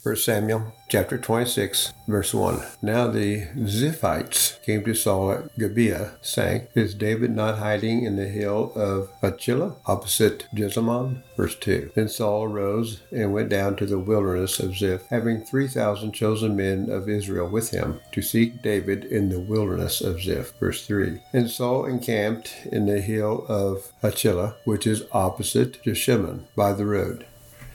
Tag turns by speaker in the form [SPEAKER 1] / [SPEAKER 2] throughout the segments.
[SPEAKER 1] 1 Samuel chapter 26, verse 1. Now the Ziphites came to Saul at Gibeah, saying, Is David not hiding in the hill of Hachilah, opposite Jessamon? Verse 2. Then Saul arose and went down to the wilderness of Ziph, having 3,000 chosen men of Israel with him, to seek David in the wilderness of Ziph. Verse 3. And Saul encamped in the hill of Hachilah, which is opposite Jessamon, by the road.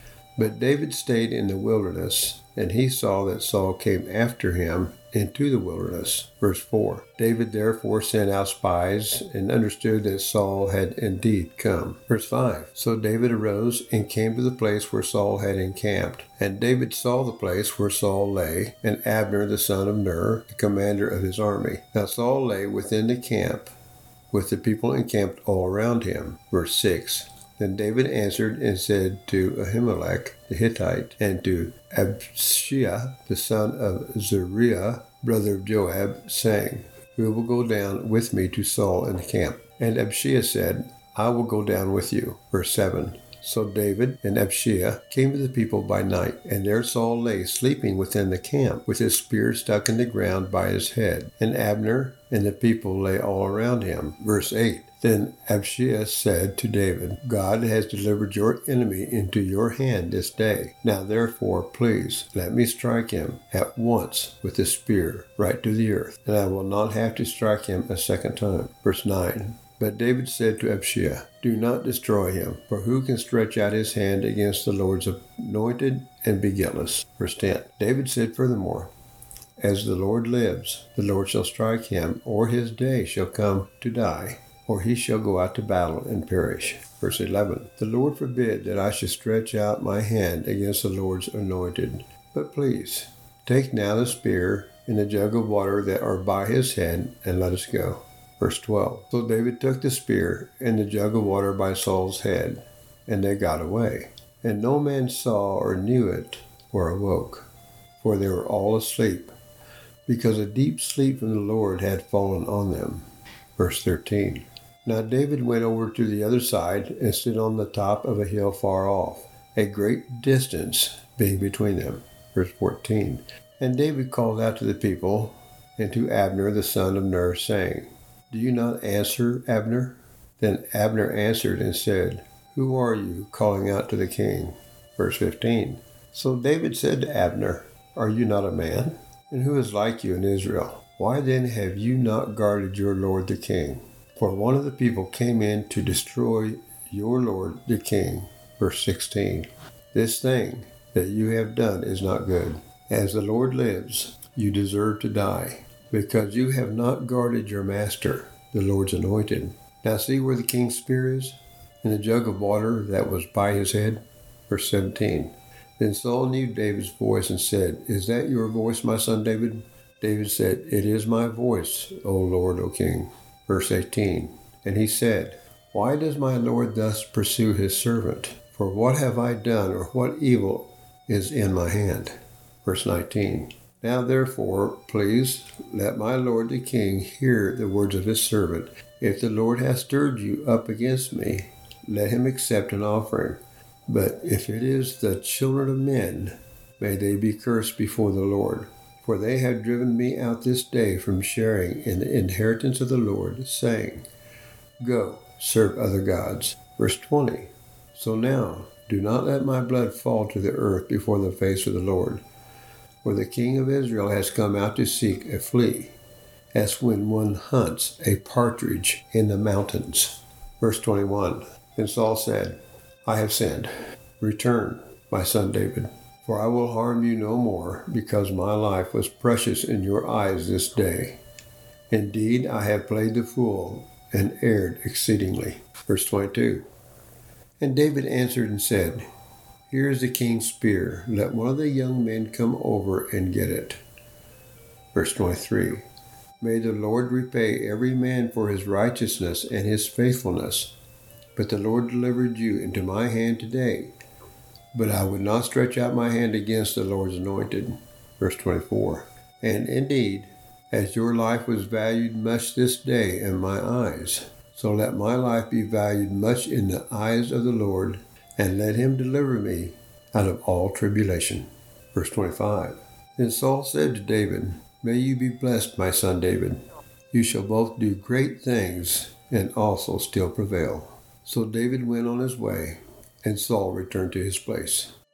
[SPEAKER 1] But David stayed in the wilderness, and he saw that Saul came after him into the wilderness. Verse 4. David therefore sent out spies and understood that Saul had indeed come. Verse 5. So David arose and came to the place where Saul had encamped. And David saw the place where Saul lay, and Abner the son of Ner, the commander of his army. Now Saul lay within the camp, with the people encamped all around him. Verse 6. Then David answered and said to Ahimelech the Hittite, and to Abishai the son of Zeruiah, brother of Joab, saying, Who will go down with me to Saul in the camp? And Abishai said, I will go down with you. Verse 7. So David and Abishai came to the people by night, and there Saul lay sleeping within the camp, with his spear stuck in the ground by his head. And Abner and the people lay all around him. Verse 8. Then Abishai said to David, God has delivered your enemy into your hand this day. Now therefore, please, let me strike him at once with the spear right to the earth, and I will not have to strike him a second time. Verse 9. But David said to Abishai, Do not destroy him, for who can stretch out his hand against the Lord's anointed and be guiltless? Verse 10. David said furthermore, As the Lord lives, the Lord shall strike him, or his day shall come to die, or he shall go out to battle and perish. Verse 11. The Lord forbid that I should stretch out my hand against the Lord's anointed. But please, take now the spear and the jug of water that are by his head, and let us go. Verse 12. So David took the spear and the jug of water by Saul's head, and they got away. And no man saw or knew it or awoke, for they were all asleep, because a deep sleep from the Lord had fallen on them. Verse 13. Now David went over to the other side and stood on the top of a hill far off, a great distance being between them. Verse 14. And David called out to the people and to Abner the son of Ner, saying, Do you not answer, Abner? Then Abner answered and said, Who are you calling out to the king? Verse 15. So David said to Abner, Are you not a man? And who is like you in Israel? Why then have you not guarded your lord the king? For one of the people came in to destroy your lord the king. Verse 16. This thing that you have done is not good. As the Lord lives, you deserve to die, because you have not guarded your master, the Lord's anointed. Now see where the king's spear is, and the jug of water that was by his head. Verse 17. Then Saul knew David's voice and said, Is that your voice, my son David? David said, It is my voice, O Lord, O king. Verse 18. And he said, Why does my Lord thus pursue his servant? For what have I done, or what evil is in my hand? Verse 19. Now therefore, please, let my lord the king hear the words of his servant. If the Lord hath stirred you up against me, let him accept an offering. But if it is the children of men, may they be cursed before the Lord. For they have driven me out this day from sharing in the inheritance of the Lord, saying, Go, serve other gods. Verse 20. So now, do not let my blood fall to the earth before the face of the Lord. For the king of Israel has come out to seek a flea, as when one hunts a partridge in the mountains. Verse 21. And Saul said, I have sinned. Return, my son David. For I will harm you no more, because my life was precious in your eyes this day. Indeed, I have played the fool and erred exceedingly. Verse 22. And David answered and said, Here is the king's spear. Let one of the young men come over and get it. Verse 23. May the Lord repay every man for his righteousness and his faithfulness. But the Lord delivered you into my hand today. But I would not stretch out my hand against the Lord's anointed. Verse 24. And indeed, as your life was valued much this day in my eyes, so let my life be valued much in the eyes of the Lord, and let him deliver me out of all tribulation. Verse 25. Then Saul said to David, May you be blessed, my son David. You shall both do great things and also still prevail. So David went on his way, and Saul returned to his place.